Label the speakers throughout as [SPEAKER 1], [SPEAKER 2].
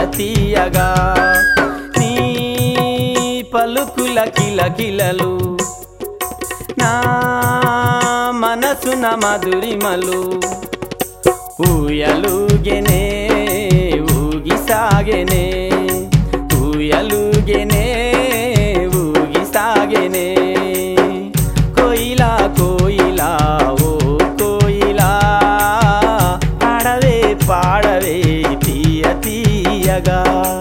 [SPEAKER 1] తీయగా నీ పలుకుల కిలకిలలు నా మనసున మధురిమలు ఊయలుగెనే ఊగిసాగెనే ఊయలుగెనే ఊగిసాగెనే కోయిలా కోయిలా ఓ కోయిలా పాడవే పాడవే తీయ తీయగా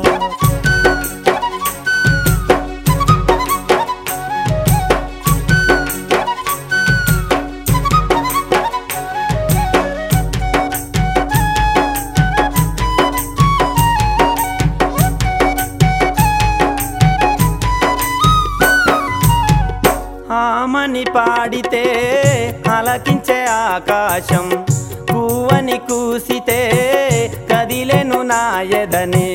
[SPEAKER 1] ఆమని పాడితే అలకించే ఆకాశం కూవని కూసితే కదిలెను నాయదనే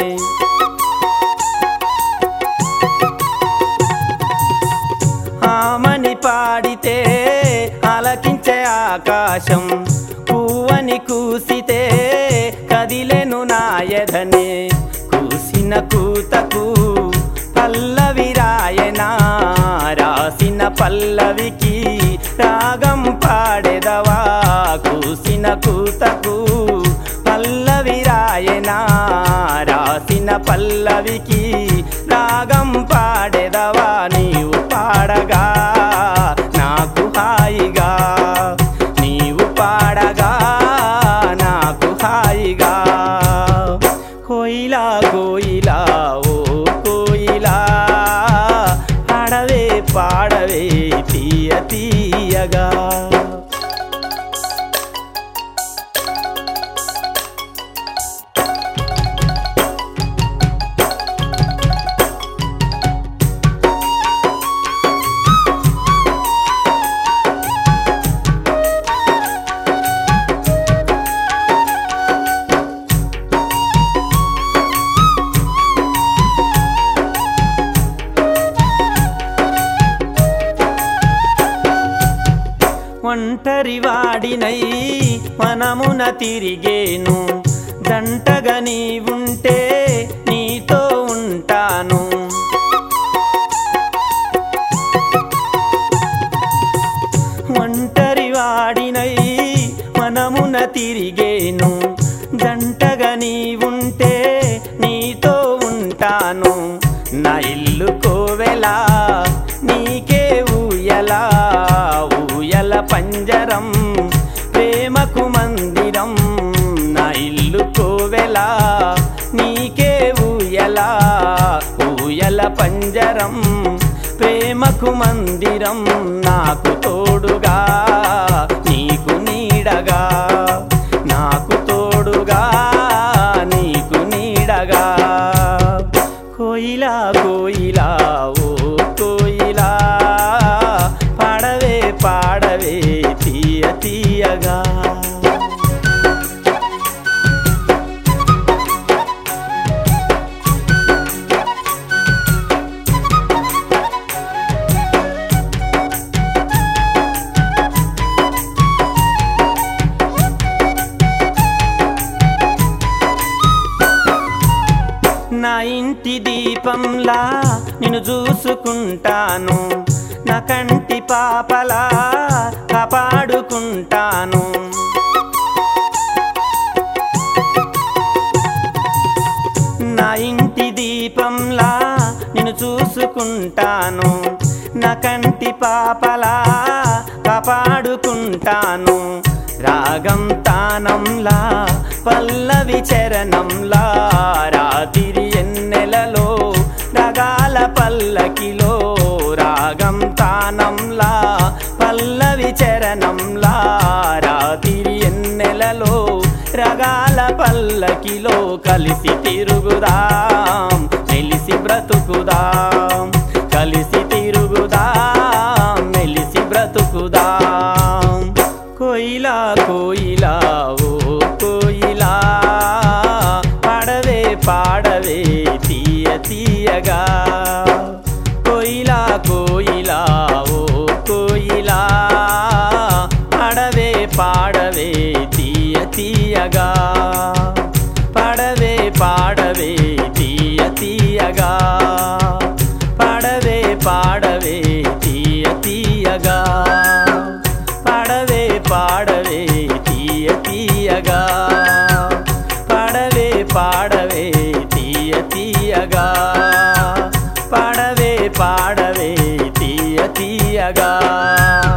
[SPEAKER 1] ఆమని పాడితే అలకించే ఆకాశం కూవని కూసితే కదిలెను నాయదనే కూసిన కూతకు పల్లవి రాయనా రాసిన పల్లవికి రాగం పాడెదవా కూసిన కూతకు పల్లవి రాయనా రాసిన పల్లవికి రాగం పాడెదవా నీవు పాడగా నాకు హాయిగా నీవు పాడగా నాకు హాయిగా కోయిలా కోయిలా ఓ కోయిలా పాడవే పాడవే తీయ తీయగా ఒంటరి వాడినై మనమున తిరిగేను జంటగా నీవుంటే నీతో ఉంటాను ఒంటరి వాడినై మనమున తిరిగేను జంటగా నీవుంటే నీతో ఉంటాను నా ఇల్లు కోవెలా నీకే ఊయలా ఊయల పంజరం ప్రేమకు మందిరం నా ఇల్లు కోవెలా నీకే ఊయలా ఊయల పంజరం ప్రేమకు మందిరం నాకు తోడుగా నీకు నీడగా నాకు తోడుగా నీకు నీడగా కోయిలా కోయిలా ఓ కోయిలా పాడవే పాడవే తీయ తీయగా నా ఇంటి దీపంలా నిన్ను చూసుకుంటాను నా కంటి పాపలా కాపాడుకుంటాను నా ఇంటి దీపంలా నిన్ను చూసుకుంటాను నా కంటి పాపలా కాపాడుకుంటాను రాగం తానంలా పల్లవి చరణంలా రాతిరి ఎన్నెలలో రగాల పల్లకిలో రాగం తానంలా పల్లవి చరణంలా రాతిరి ఎన్నెలలో రగాల పల్లకిలో కలిసి తిరుగుదాం మెలిసి బ్రతుకుదాం కలిసి తిరుగుదాం మెలిసి బ్రతుకుదాం కోయిలా కోయిలా ఓ కోయిలా పాడవే పాడవే తీయ తీయగా కోయిలా కోయిలా ఓ కోయిలా పాడవే పాడవే తీయ తీయగా పాడవే పాడవే తీయగా పాడవే పాడవే తీయ తీయగా పాడవే పాడవే తీయ తీయగా పాడవే పాడవే తీయ తీయగా పాడవే పాడవే తీయ తీయగా